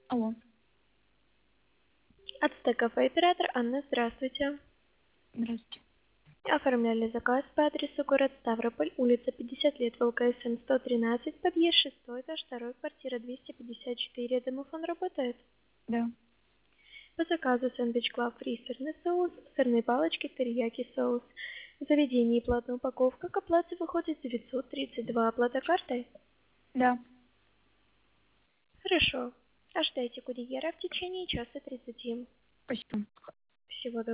Алло. Ацтек кафе, оператор Анна, здравствуйте. Здравствуйте. Оформляли заказ по адресу город Ставрополь, улица 50 лет, ВЛКСМ 113, подъезд 6, этаж 2, квартира 254. Домофон работает? Да. По заказу сэндвич Клаб Фри сырный соус, сырные палочки, терияки соус. В заведении платная упаковка, к оплате выходит 932. Оплата картой? Да. Хорошо. Ожидайте курьера в течение часа 30. Спасибо. Всего доброго.